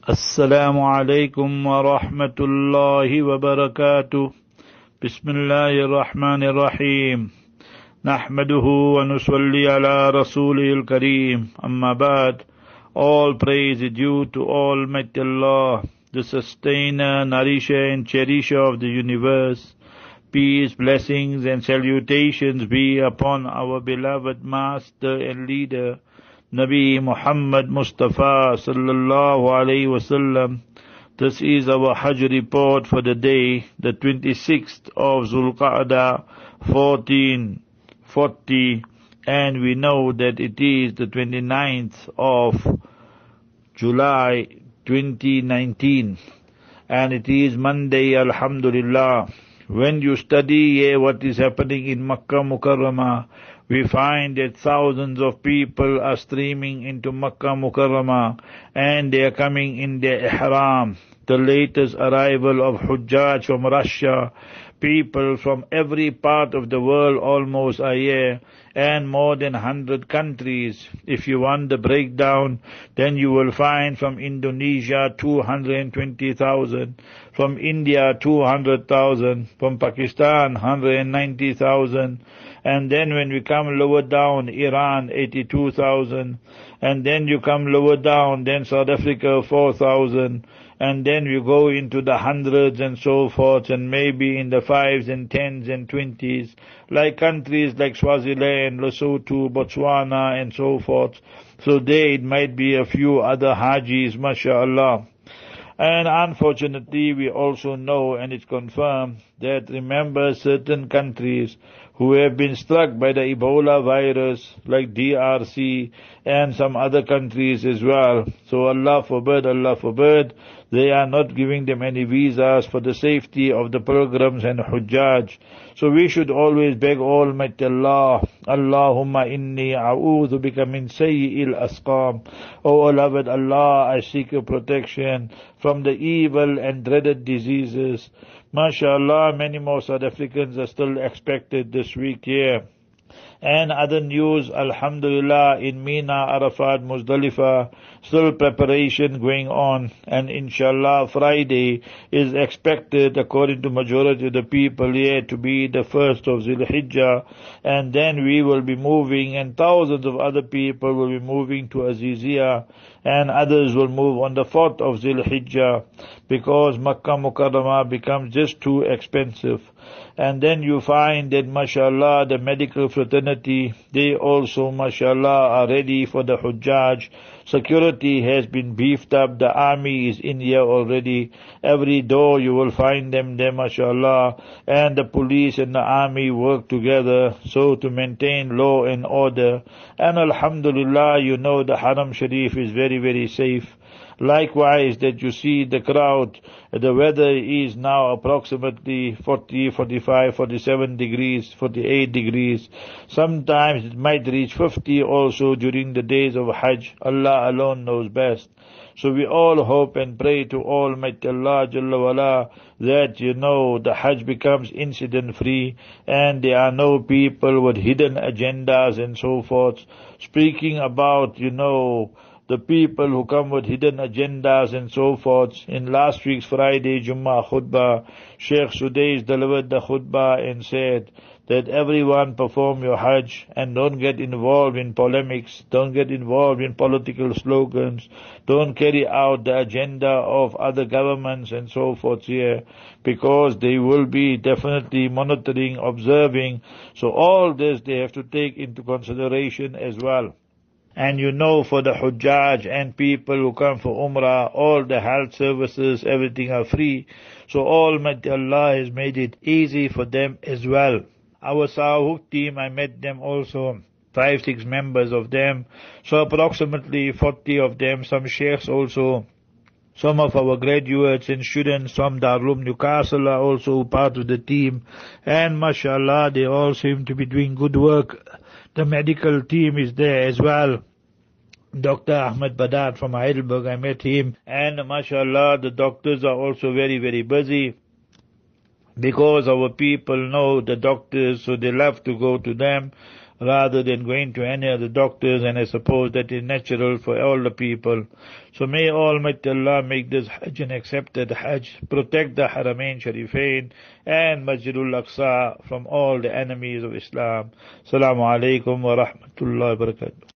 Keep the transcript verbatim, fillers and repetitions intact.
السلام عليكم ورحمة الله وبركاته. بسم الله الرحمن الرحيم. نحمده ونصلي على رسوله الكريم. أما بعد, all praise is due to Almighty Allah, the sustainer, nourisher and cherisher of the universe. Peace, blessings and salutations be upon our beloved master and leader, Nabi Muhammad Mustafa sallallahu alayhi wasallam. This is our Hajj report for the day, the twenty-sixth of Zulqa'dah, fourteen forty, and we know that it is the twenty-ninth of July twenty nineteen, and it is Monday, Alhamdulillah. When you study here what is happening in Makkah Mukarramah, we find that thousands of people are streaming into Makkah Mukarramah and they are coming in their ihram. The latest arrival of Hujjaj from Russia, people from every part of the world almost are here, and more than one hundred countries. If you want the breakdown, then you will find from Indonesia two hundred twenty thousand, from India two hundred thousand, from Pakistan one hundred ninety thousand, and then when we come lower down, Iran eighty-two thousand, and then you come lower down, then South Africa four thousand, and then you go into the hundreds and so forth, and maybe in the fives and tens and twenties, like countries like Swaziland, Lesotho, Botswana and so forth. So there it might be a few other Hajis, mashallah. And unfortunately we also know, and it's confirmed, that remember certain countries who have been struck by the Ebola virus, like D R C and some other countries as well. So Allah forbid, Allah forbid, they are not giving them any visas for the safety of the pilgrims and Hujjaj. So we should always beg Almighty Allah, Allahumma inni a'udhu bika min sayyi'il asqam. O beloved Allah, I seek your protection from the evil and dreaded diseases. MashaAllah, many more South Africans are still expected this week here. And other news, Alhamdulillah, in Mina, Arafat, Muzdalifah, still preparation going on. And inshallah, Friday is expected, according to majority of the people here, to be the first of Zul Hijjah. And then we will be moving, and thousands of other people will be moving to Aziziyah, and others will move on the fourth of Zul Hijjah, because Makkah Mukarramah becomes just too expensive. And then you find that, mashallah, the medical fraternity, they also, mashallah, are ready for the Hujjaj. Security has been beefed up. The army is in here already. Every door you will find them there, mashallah. And the police and the army work together so to maintain law and order. And alhamdulillah, you know the Haram Sharif is very, very safe. Likewise, that you see the crowd, the weather is now approximately forty, forty-five, forty-seven degrees, forty-eight degrees. Sometimes it might reach fifty also during the days of Hajj. Allah alone knows best. So we all hope and pray to Almighty Allah Jalla wala that, you know, the Hajj becomes incident free and there are no people with hidden agendas and so forth. Speaking about, you know, the people who come with hidden agendas and so forth, in last week's Friday Jummah khutbah, Sheikh Sudais delivered the khutbah and said that everyone perform your Hajj and don't get involved in polemics, don't get involved in political slogans, don't carry out the agenda of other governments and so forth here, because they will be definitely monitoring, observing. So all this they have to take into consideration as well. And you know, for the Hujjaj and people who come for Umrah, all the health services, everything are free. So Almighty Allah has made it easy for them as well. Our Sahuk team, I met them also, five, six members of them. So approximately forty of them, some sheikhs also. Some of our graduates and students from Darul Newcastle are also part of the team. And mashallah, they all seem to be doing good work. The medical team is there as well. Doctor Ahmed Badar from Heidelberg, I met him. And mashallah, the doctors are also very, very busy. because our people know the doctors, so they love to go to them. rather than going to any other doctors, and I suppose that is natural for all the people. So may Almighty Allah make this Hajj an accepted Hajj, protect the Haramain Sharifain and Masjidul Aqsa from all the enemies of Islam. Assalamu alaikum wa rahmatullahi wa barakatuh.